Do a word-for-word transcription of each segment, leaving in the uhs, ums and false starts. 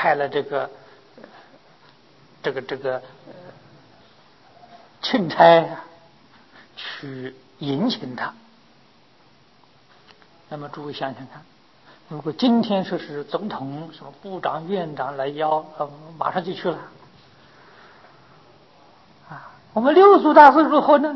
派了这个这个这个呃钦差去迎请他。那么诸位想想看，如果今天说是总统、什么部长、院长来邀，呃，马上就去了。啊，我们六祖大师如何呢？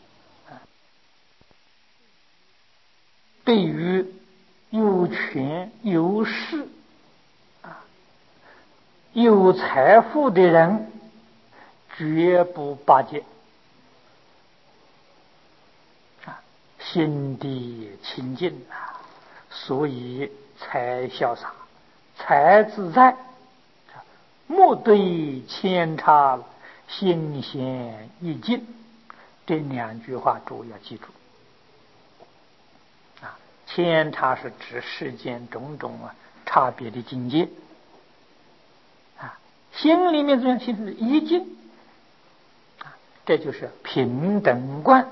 对于有权有势啊有财富的人，绝不巴结啊，心地清净啊，所以才潇洒，才自在。莫对千差，心闲意静。这两句话诸位要记住啊！千差是指世间种种啊差别的境界啊，心里面这样心是一境啊，这就是平等观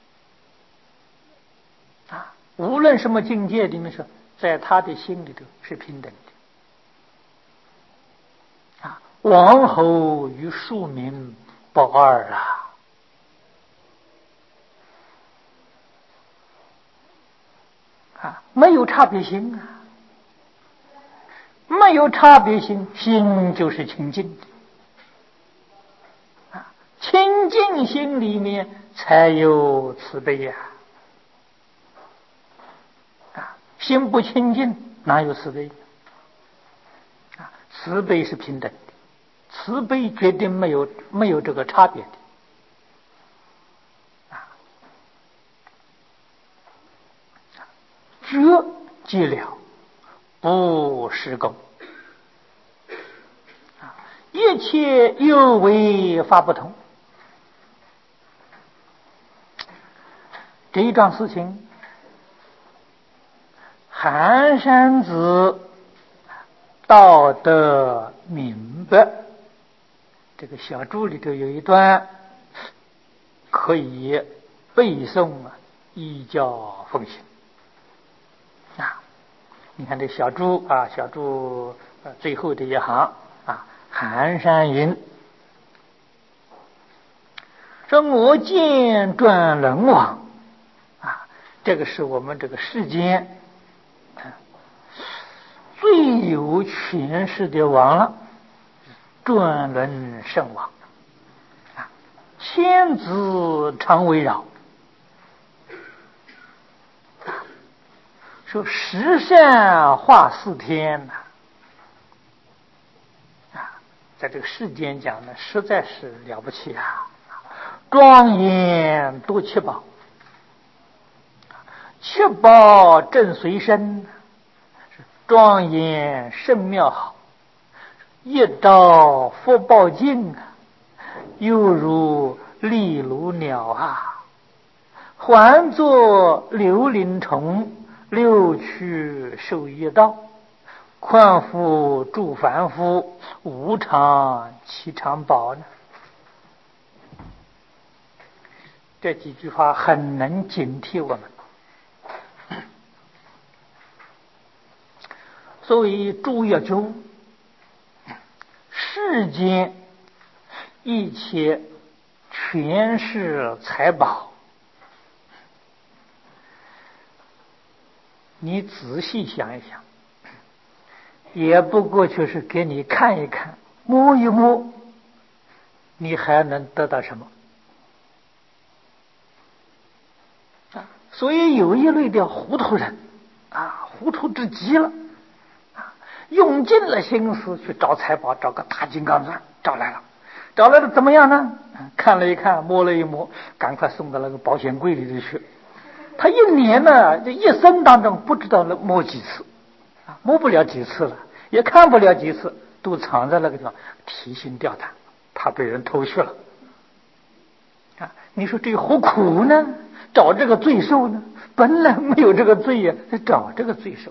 啊。无论什么境界里面说，在他的心里头是平等的啊。王侯与庶民不二啊。啊，没有差别心啊，没有差别心，心就是清净的啊，清净心里面才有慈悲呀！啊，心不清净哪有慈悲？啊，慈悲是平等的，慈悲绝对没有没有这个差别的啊，觉即了，不施功啊，一切有为法不同。这一桩事情，寒山子道得明白。这个小注里头有一段可以背诵啊，依教奉行啊。你看这小注啊，小注呃最后的一行啊，寒山云说：“我见转轮王啊，这个是我们这个世间最有权势的王了，转轮圣王啊，千子常围绕。说十善化四天呐，啊，在这个世间讲呢，实在是了不起啊！庄严多七宝，七宝正随身，庄严甚妙好，一照福报尽啊，犹如利如鸟啊，还作流林虫。六趣受一道，宽夫助凡夫，无常其常保呢。”这几句话很能警惕我们。所以诸要究，世间一切权势财宝，你仔细想一想，也不过就是给你看一看，摸一摸，你还能得到什么啊？所以有一类的糊涂人啊，糊涂至极了啊，用尽了心思去找财宝，找个大金刚钻，找来了，找来了怎么样呢？看了一看，摸了一摸，赶快送到那个保险柜里头去。他一年呢，这一生当中不知道摸几次啊，摸不了几次了，也看不了几次，都藏在那个地方，提心吊胆，怕被人偷去了啊！你说这何苦呢？找这个罪受呢？本来没有这个罪呀，找这个罪受。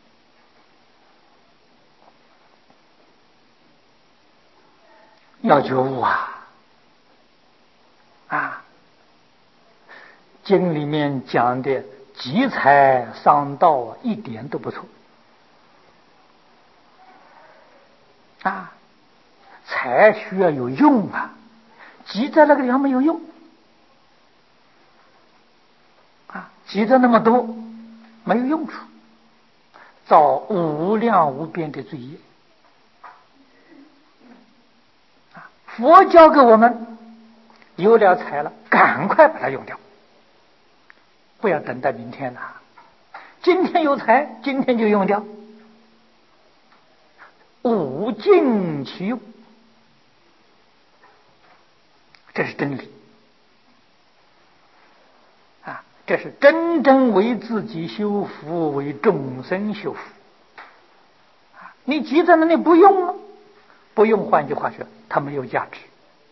要觉悟啊！啊！经里面讲的积财伤道啊，一点都不错啊，财需要有用啊，积在那个地方没有用啊，积的那么多没有用处，造无量无边的罪业啊！佛教给我们有了财了，赶快把它用掉，不要等到明天了。今天有财，今天就用掉，物尽其用，这是真理啊！这是真正为自己修福，为众生修福啊！你急在那里不用了，不用，换句话说，它没有价值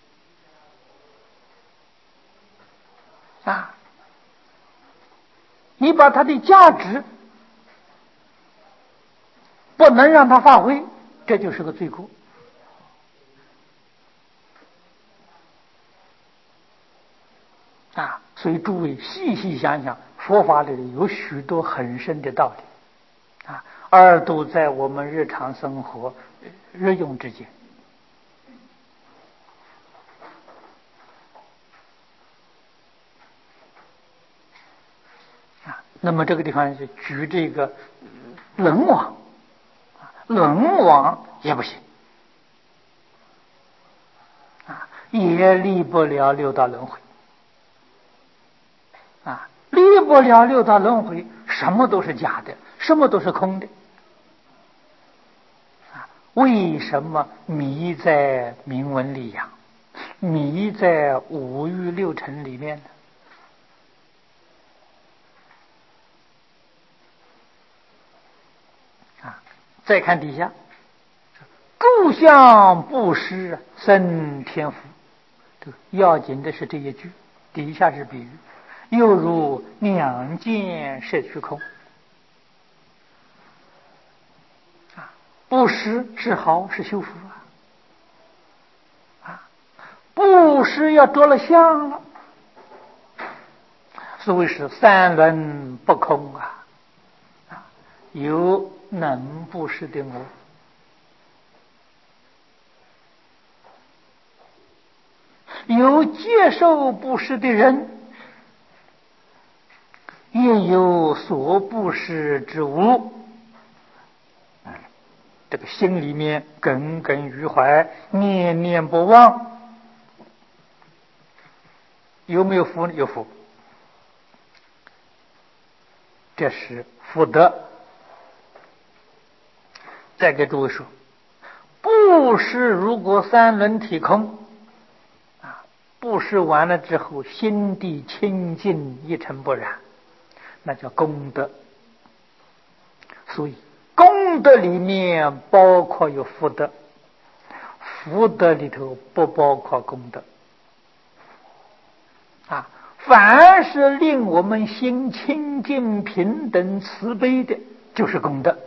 啊！你把它的价值不能让它发挥，这就是个罪过啊！所以诸位细细想想，佛法里有许多很深的道理啊，而都在我们日常生活日用之间啊。那么这个地方是举这个轮王，轮王也不行啊，也离不了六道轮回啊，离不了六道轮回，什么都是假的，什么都是空的啊！为什么迷在名闻利养，迷在五欲六尘里面呢？啊！再看底下，诸相布施生天福，这个要紧的是这一句，底下是比喻。又如两见摄虚空啊，布施是好，是修福啊啊，布施要着了相了，所谓是三轮不空啊啊，有能布施的我，有接受布施的人，也有所布施之物，这个心里面耿耿于怀，念念不忘，有没有福？有福，这是福德。再给诸位说，布施如果三轮体空啊，布施完了之后，心地清净一尘不染，那叫功德。所以功德里面包括有福德，福德里头不包括功德啊。凡是令我们心清净平等慈悲的，就是功德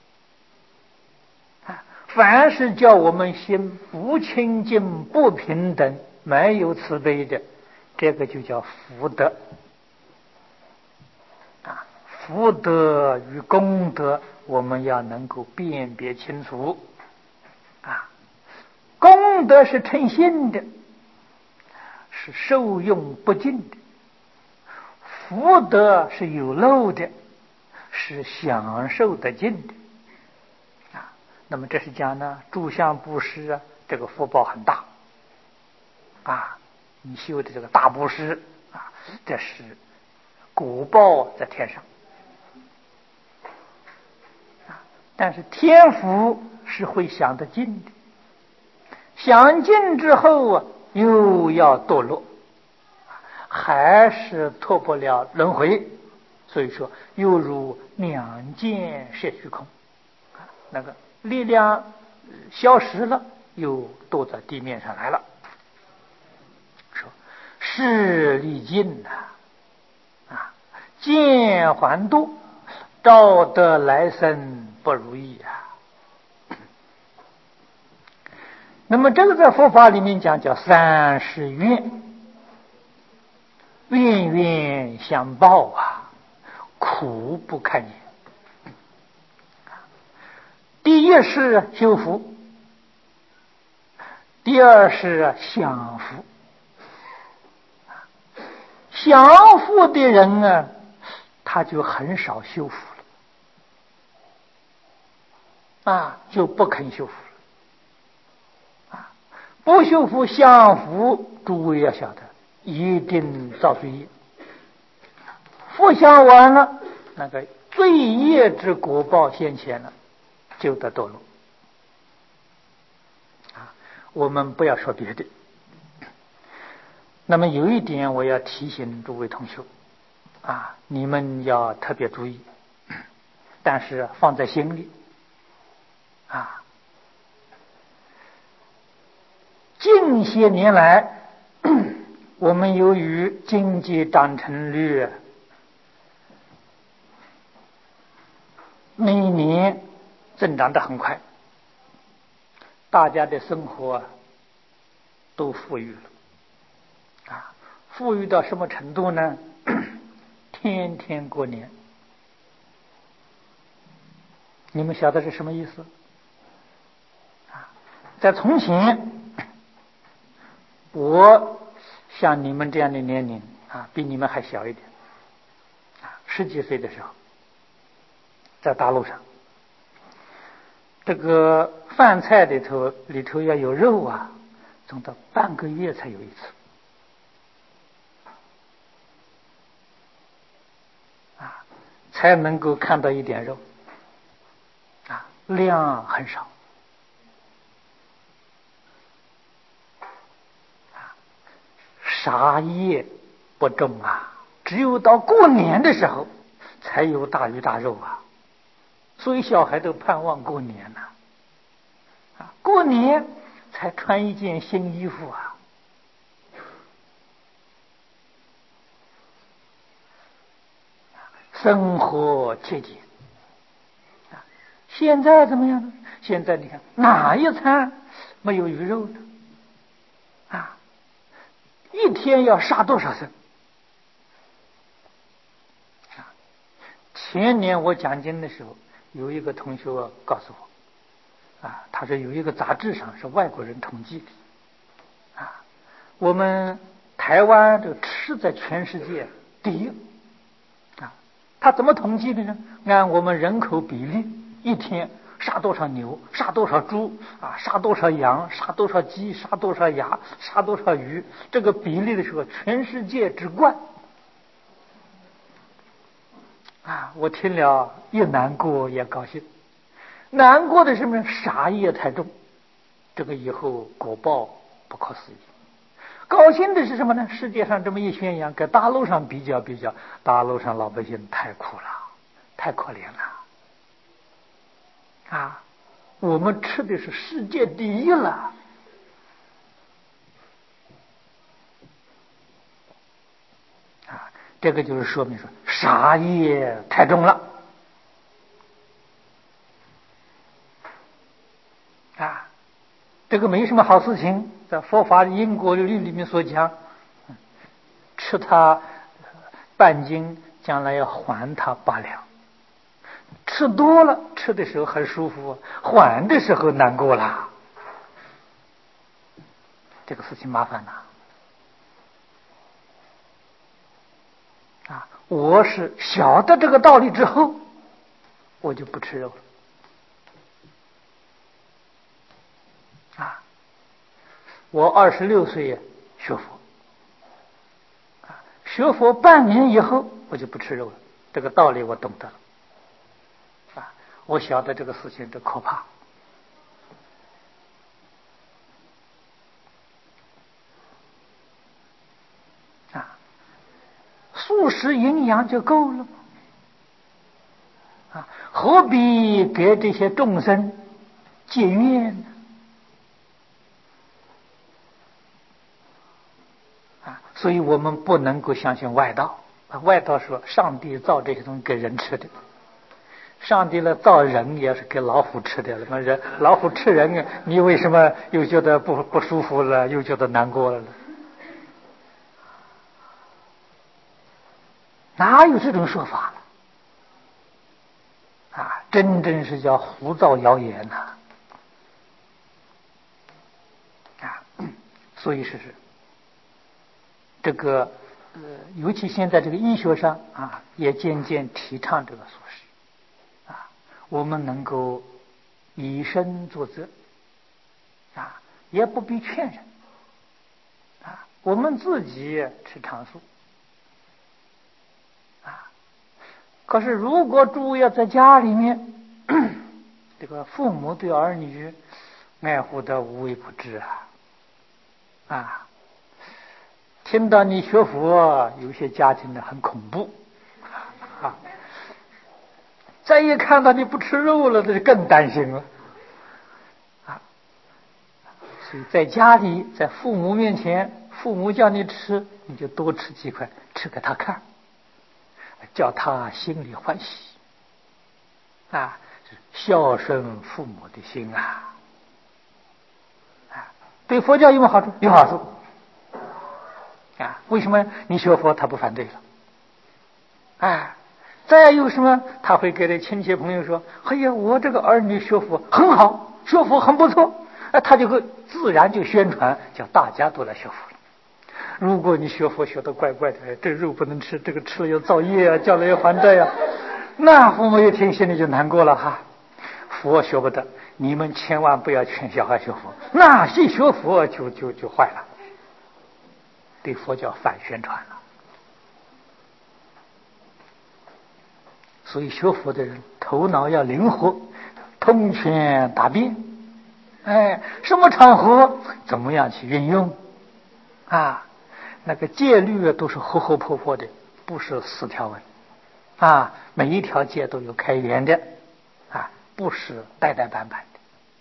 啊。凡是叫我们心不清净不平等没有慈悲的，这个就叫福德啊。福德与功德我们要能够辨别清楚啊。功德是称心的，是受用不尽的；福德是有漏的，是享受得尽的啊。那么这是讲呢，诸相布施啊，这个福报很大啊。你修的这个大布施啊，这是果报在天上啊。但是天福是会享得尽的，享尽之后啊，又要堕落，还是脱不了轮回。所以说，又如两见摄虚空，那个力量消失了，又堕到地面上来了。说势力尽呐，啊，见还多，照得来生不如意啊。那么这个在佛法里面讲叫三世愿，冤冤相报啊，苦不堪言。第一是修福， 第二是享福。享福的人啊，他就很少修福了，啊，就不肯修福了，啊，不修福享福，诸位要晓得，一定造罪业。福享完了，那个罪业之果报现前了，就得堕落。啊，我们不要说别的。那么有一点我要提醒诸位同学，啊，你们要特别注意，但是放在心里，啊，近些年来，我们由于经济涨成率每一年增长得很快，大家的生活都富裕了。啊，富裕到什么程度呢？天天过年，你们晓得是什么意思？啊，在从前，我像你们这样的年龄啊，比你们还小一点，啊，十几岁的时候，在大陆上，这个饭菜里头里头要有肉啊，总得半个月才有一次。才能够看到一点肉，啊，量很少，啊，杀业不重啊，只有到过年的时候才有大鱼大肉啊，所以小孩都盼望过年呐，啊，过年才穿一件新衣服啊。生活节俭，啊，现在怎么样呢？现在你看哪一餐没有鱼肉呢？啊，一天要杀多少生？啊，前年我讲经的时候，有一个同学告诉我，啊，他说有一个杂志上是外国人统计的，啊，我们台湾这个吃在全世界第一。他怎么统计的呢？按我们人口比例，一天杀多少牛，杀多少猪啊，杀多少羊，杀多少鸡，杀多少鸭，杀多少鱼，这个比例的时候，全世界之冠啊！我听了也难过也高兴。难过的是什么？杀业太重，这个以后果报不可思议。高兴的是什么呢？世界上这么一宣扬，跟大陆上比较比较，大陆上老百姓太苦了，太可怜了啊！我们吃的是世界第一了啊！这个就是说明说杀业太重了啊！这个没什么好事情，在佛法因果律里面所讲，吃它半斤，将来要还它八两。吃多了，吃的时候很舒服，还的时候难过了，这个事情麻烦了啊！我是晓得这个道理之后，我就不吃肉了啊！我二十六岁学佛，啊，学佛半年以后，我就不吃肉了。这个道理我懂得了，啊，我晓得这个事情的可怕。啊，素食营养就够了啊，何必给这些众生结怨呢？啊，所以我们不能够相信外道。外道说上帝造这些东西给人吃的，上帝呢造人也是给老虎吃的，那么人老虎吃人，你为什么又觉得不不舒服了，又觉得难过了呢？哪有这种说法啊？真正是叫胡造谣言呐！啊， 所以是是这个呃，尤其现在这个医学上啊，也渐渐提倡这个素食啊，我们能够以身作则啊，也不必劝人啊，我们自己吃长素啊。可是如果诸位要在家里面，这个父母对儿女爱护的无微不至啊啊！听到你学佛，有些家庭呢很恐怖啊！再一看到你不吃肉了，那就更担心了啊！所以在家里，在父母面前，父母叫你吃，你就多吃几块，吃给他看，叫他心里欢喜啊！孝顺父母的心啊！啊，对佛教有没有好处？有好处。啊，为什么你学佛他不反对了？哎，再有什么他会给这亲戚朋友说：“哎呀，我这个儿女学佛很好，学佛很不错。”哎，他就会自然就宣传，叫大家都来学佛了。如果你学佛学得怪怪的，这肉不能吃，这个吃了要造业啊，将来要还债呀，那父母一听心里就难过了哈。佛学不得，你们千万不要劝小孩学佛，那一学佛就就就坏了。对佛教反宣传了，所以学佛的人头脑要灵活，通权达变，哎，什么场合怎么样去运用啊？那个戒律都是活活泼泼的，不是死条文啊，每一条戒都有开源的啊，不是呆呆板板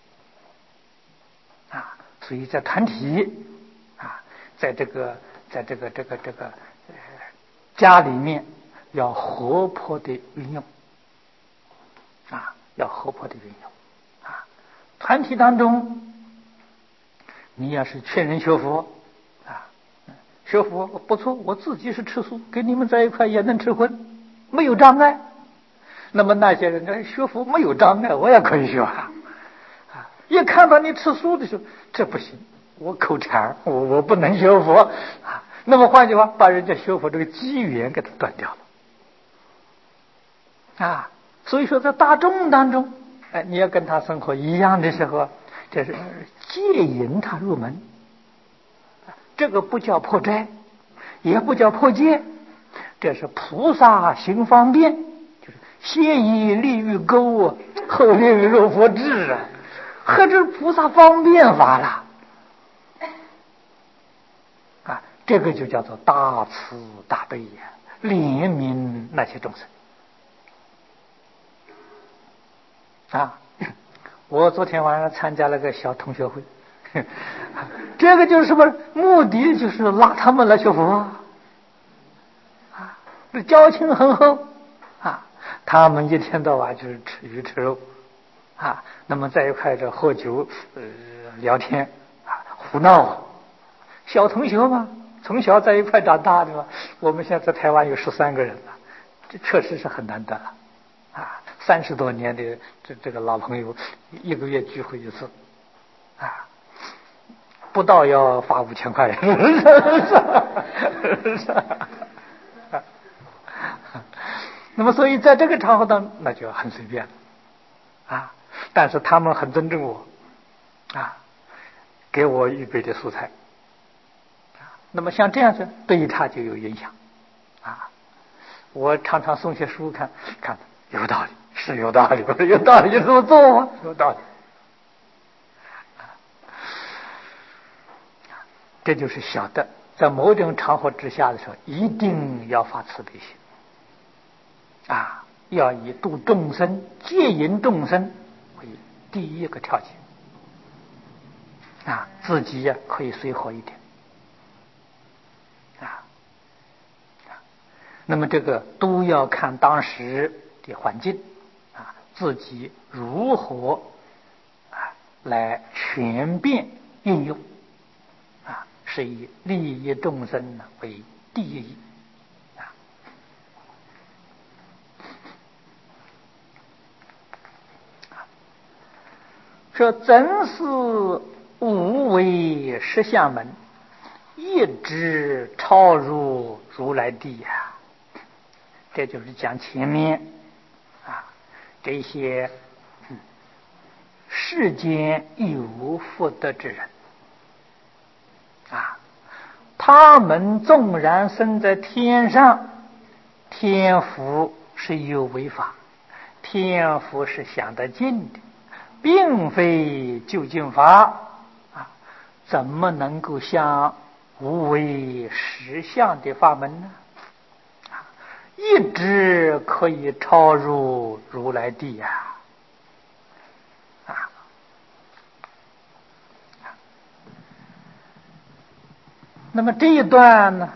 的啊。所以在团体啊，在这个。在这个这个这个呃家里面要活泼的运用啊，要活泼的运用啊。团体当中，你要是劝人学佛啊，学佛不错，我自己是吃素，跟你们在一块也能吃荤，没有障碍。那么那些人呢，学佛没有障碍，我也可以学啊。啊，一看到你吃素的时候，这不行。我口馋，我我不能学佛啊。那么换句话，把人家学佛这个机缘给他断掉了啊。所以说，在大众当中，哎，你要跟他生活一样的时候，这是戒引他入门。这个不叫破斋，也不叫破戒，这是菩萨行方便，就是先以利于沟，后令入佛智啊，何止菩萨方便法了。啊，这个就叫做大慈大悲呀，怜悯那些众生啊！我昨天晚上参加了个小同学会，这个就是什么目的？就是拉他们来学佛啊，这交情很厚啊。他们一天到晚就是吃鱼吃肉啊，那么在一块这喝酒呃聊天啊胡闹，小同学嘛。从小在一块长大的嘛，我们现在在台湾有十三个人了，这确实是很难得了，啊，三十多年的这这个老朋友，一个月聚会一次，啊，不到要发五千块，那么所以在这个场合当那就很随便啊，但是他们很尊重我，啊，给我预备的素材。那么像这样子对他就有影响啊！我常常送些书看，看有道理，是有道理，有道理就这么做吗？有道理，这就是晓得在某种场合之下的时候，一定要发慈悲心啊，要以度众生、戒引众生为第一个条件啊，自己呀可以随和一点。那么这个都要看当时的环境啊，自己如何啊来全变运用啊，是以利益众生呢为第一义啊。说真是无为实相门一直超入如来地呀、啊。这就是讲前面啊这些、嗯、世间有福德之人啊，他们纵然生在天上，天福是有为法，天福是想得尽的，并非究竟法啊，怎么能够像无为实相的法门呢？啊，一直可以超入如来地呀！啊，那么这一段呢，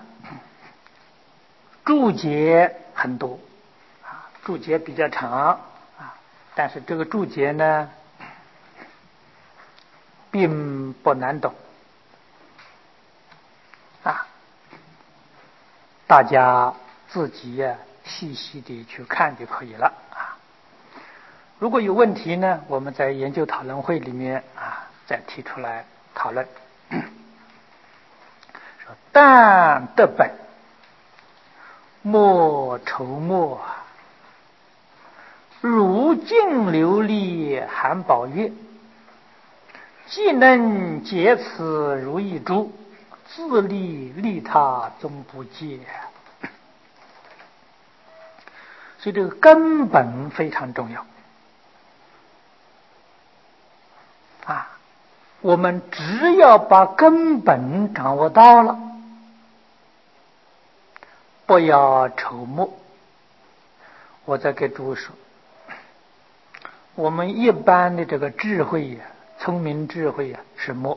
注解很多啊，注解比较长啊，但是这个注解呢，并不难懂啊，大家自己呀、啊、细细的去看就可以了啊。如果有问题呢，我们在研究讨论会里面啊再提出来讨论。说但得本，莫愁莫，如镜琉璃含宝月，既能解此如意珠，自利利他终不戒。所以这个根本非常重要啊！我们只要把根本掌握到了，不要愁墨。我再给诸位说，我们一般的这个智慧呀、聪明智慧呀、是墨，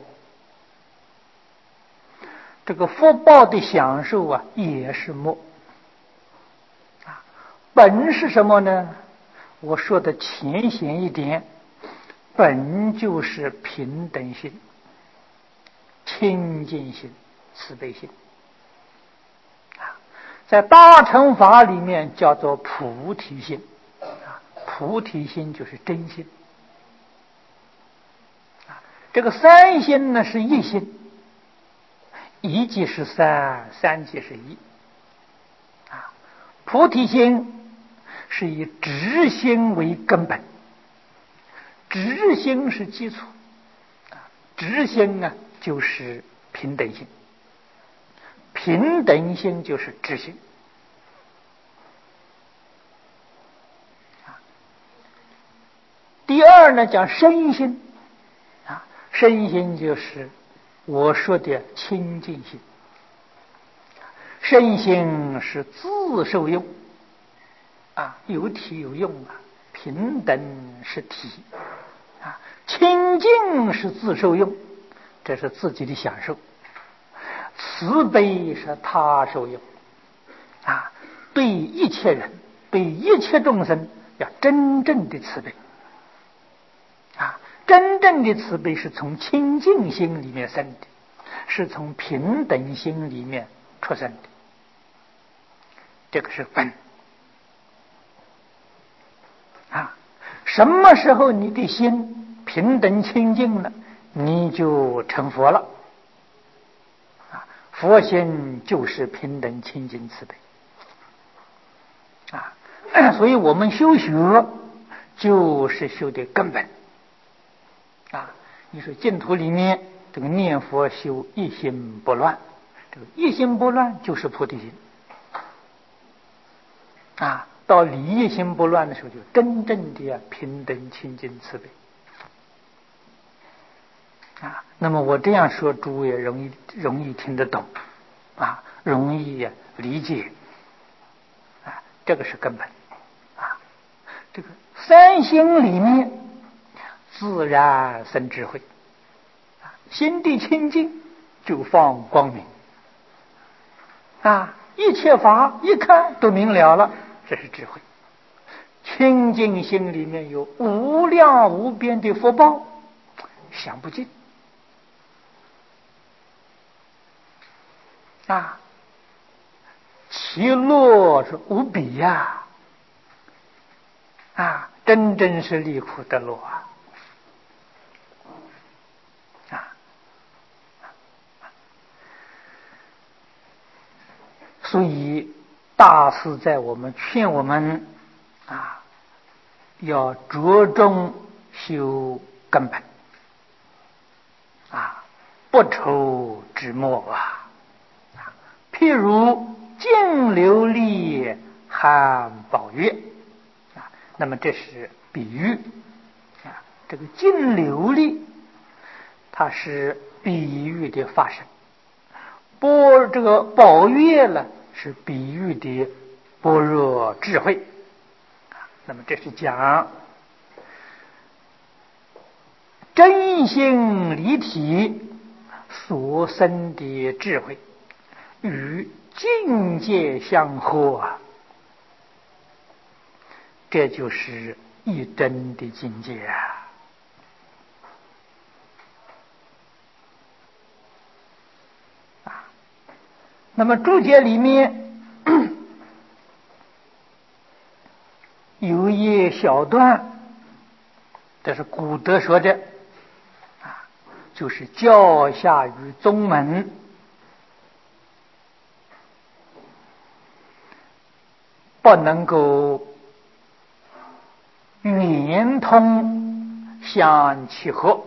这个福报的享受啊也是墨啊。本是什么呢？我说的浅显一点，本就是平等心、清净心、慈悲心啊，在大乘法里面叫做菩提心啊，菩提心就是真心啊。这个三心呢是一心，一即是三，三即是一啊。菩提心是以直心为根本，直心是基础啊，直心呢就是平等心，平等心就是直心啊。第二呢讲身心啊，身心就是我说的清净心，身心是自受用啊，有体有用啊，平等是体啊，清净是自受用，这是自己的享受，慈悲是他受用啊，对一切人对一切众生要真正的慈悲啊，真正的慈悲是从清净心里面生的，是从平等心里面出生的，这个是本啊。什么时候你的心平等清净了，你就成佛了啊。佛心就是平等清净慈悲啊，所以我们修学就是修的根本啊。你说净土里面这个念佛修一心不乱，这个一心不乱就是菩提心啊。到离一心不乱的时候，就真正的平等清净慈悲啊。那么我这样说，诸位容易容易听得懂啊，容易理解啊，这个是根本啊。这个三心里面自然生智慧啊，心地清净就放光明啊，一切法一看都明了了，这是智慧。清净心里面有无量无边的福报，想不尽啊，其乐是无比呀啊，真真是离苦得乐啊啊！ 所以大师在我们劝我们啊，要着重修根本啊，不愁之末啊。譬如金琉璃含宝月啊，那么这是比喻啊。这个金琉璃它是比喻的发生，般这个宝月呢是比喻的般若智慧啊。那么这是讲真心离体所生的智慧与境界相合啊，这就是一真的境界啊。啊，那么注解里面有一小段，这是古德说的啊，就是教下于宗门，不能够圆通相契合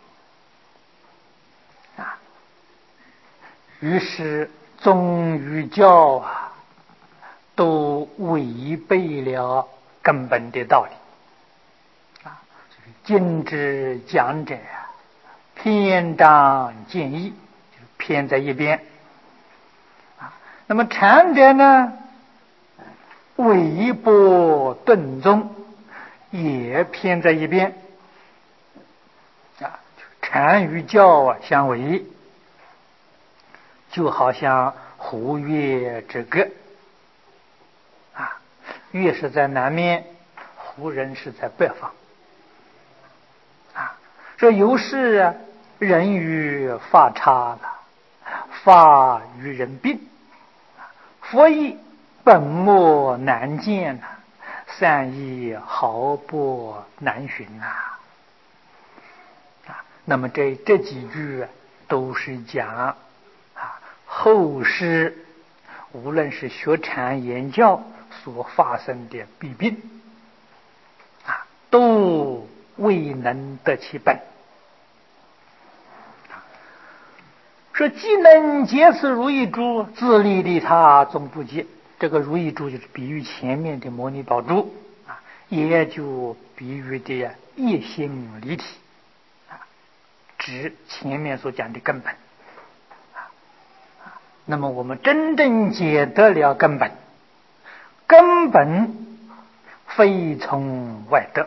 啊，于是宗与教啊都违背了根本的道理啊。今之讲者偏彰见义，就偏在一边啊。那么禅者呢，唯波顿宗，也偏在一边啊。禅与教啊相违，就好像湖月之隔啊，月是在南面，湖人是在北方啊。说有时啊，人与法差了，法与人并，佛意本末难见呐，善意毫不难寻呐啊。那么这这几句都是讲啊后世无论是学禅言教所发生的弊病啊，都未能得其本。说既能解此如意珠，自利利他终不竭。这个如意珠就是比喻前面的摩尼宝珠啊，也就比喻的一心离体啊，指前面所讲的根本啊。那么我们真正解得了根本，根本非从外得，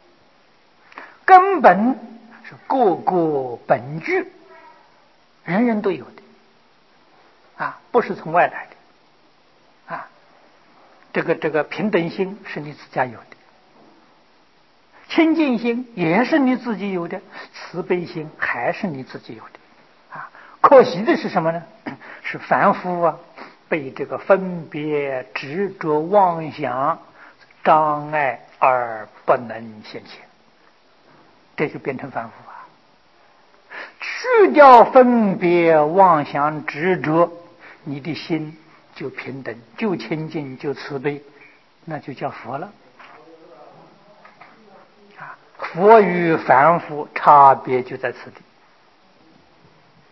根本是个个本具，人人都有的啊，不是从外来的啊。这个这个平等心是你自家有的，清净心也是你自己有的，慈悲心还是你自己有的啊。可惜的是什么呢？是凡夫啊，被这个分别执着妄想障碍而不能现前，这就变成凡夫啊。去掉分别妄想执着，你的心就平等，就清净，就慈悲，那就叫佛了啊。佛与凡夫差别就在此地